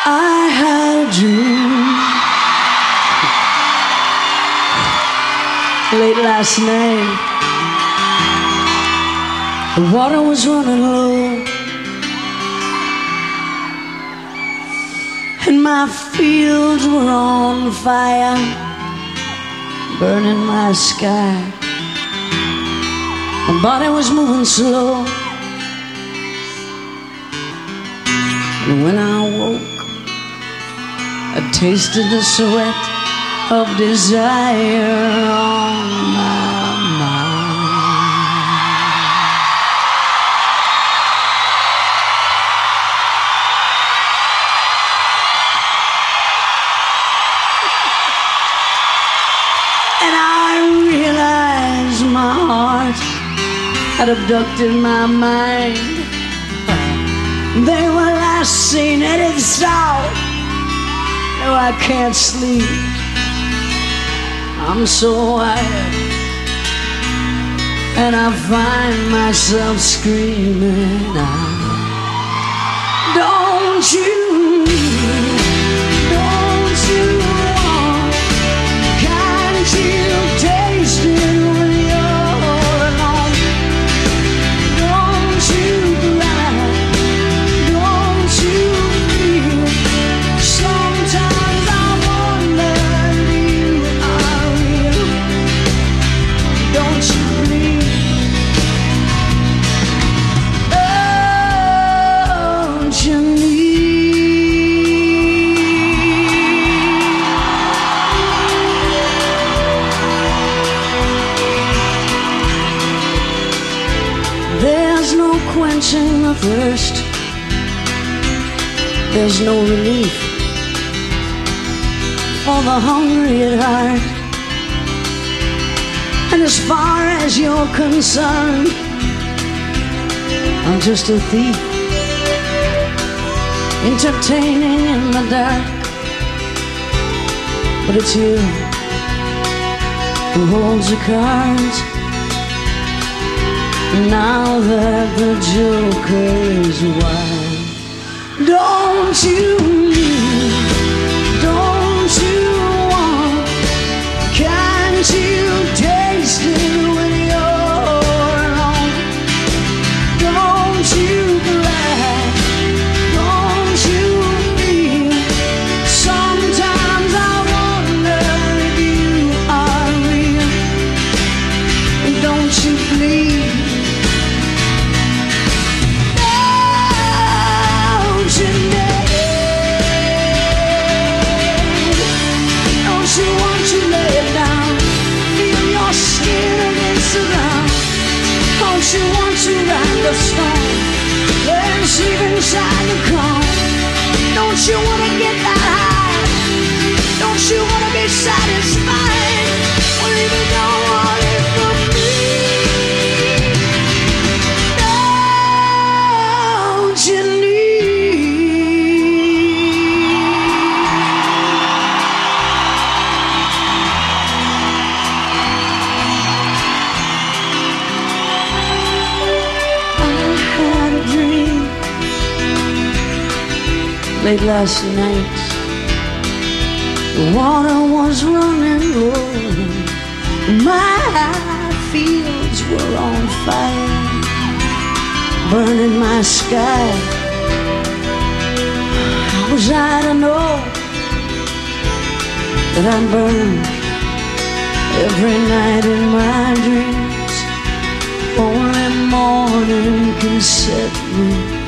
I had a dream late last night. The water was running low, and my fields were on fire, burning my sky. My body was moving slow, and when I woke, I tasted the sweat of desire on my mind. And I realized my heart had abducted my mind. They were last seen headed south. No, I can't sleep. I'm so wired, and I find myself screaming out, don't you want, can't you taste it when you're alone? Don't you cry, don't you feel? Sometimes I wonder if you are real. Don't you bleed? Don't you need? There's no quenching the thirst, there's no relief for the hungry at heart. And as far as you're concerned, I'm just a thief, entertaining in the dark. But it's you who holds the cards, now that the joker is wide. Don't you need, don't you want, can't you taste it when you're alone? Don't you cry, don't you feel? Sometimes I wonder if you are real. Don't you bleed? Don't you need? Don't you want to lay it down? Feel your skin against the ground. Don't you want to ride the storm? Then sleep inside the calm. Don't you want to get that high? Don't you want to be satisfied? Or even don't want it for me? Don't you need? Late last night, the water was running low, my fields were on fire, burning my sky. How was I to know that I'm burned every night in my dreams? Only morning can set me